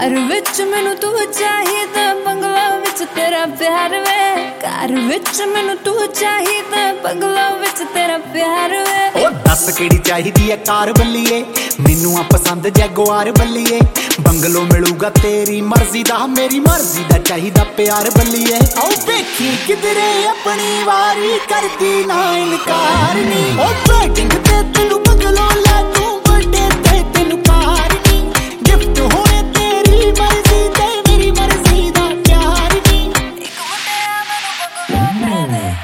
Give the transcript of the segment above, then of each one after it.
घर विच मैनू तू चाहिदा, बंगला विच तेरा प्यार वे। घर विच मैनू तू चाहिदा, बंगला विच तेरा प्यार वे। ओ दस केड़ी चाहिदी है कार बल्लीए, मैनू आ पसंद जैगुआर बल्लीए। बंगलो मिलूगा तेरी मर्जी दा, मेरी मर्जी दा चाहिदा प्यार बल्लीए। ओ देखी किधरे अपनी वारी करदी ना इनकार नी। ओ वेटिंग ते तेनू बंगलो लै दूं, बर्थडे ते तेनू कार नी। गिफ्ट होने तेरी मर्जी ते मेरी मर्जी दा प्यार नी। इक मुंडिया मैनू बंगला दे दे।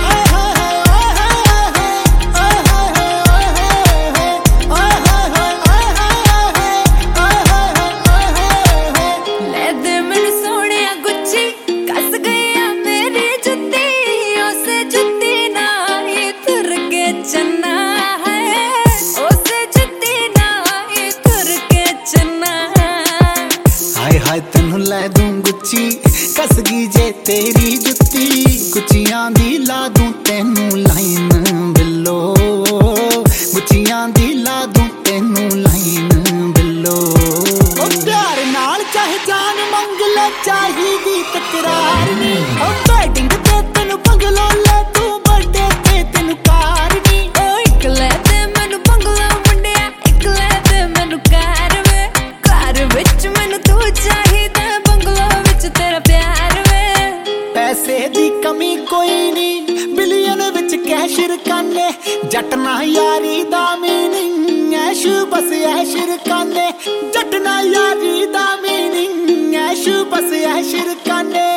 हाय तेनू लै दूं गुच्ची, कसगी जे तेरी जुत्ती। गुच्चियां दी ला दूं तेनू लाइन बिल्लो, गुच्चियां दी ला दूं तेनू लाइन बिल्लो। ओ प्यार नाल चाहे जान मंग ले, चाहिदी तकरार नी। ओ वेडिंग ते तेनू बंगलो लै दूं, बर्थडे ते तेनू कार नी। ओ इक लै दे मैनू बंगला मुंडिया, इक लै दे मैनू कार वे। घर विच मैनू तू चाहिदा, बंगला विच तेरा प्यार वे। पैसे दी कमी कोई नी, बिलियन विच कैश रकाने। जट ना यारी दा मीनिंग ऐश, बस ऐश रकाने। जट ना यारी दा मीनिंग ऐश, बस ऐश रकाने।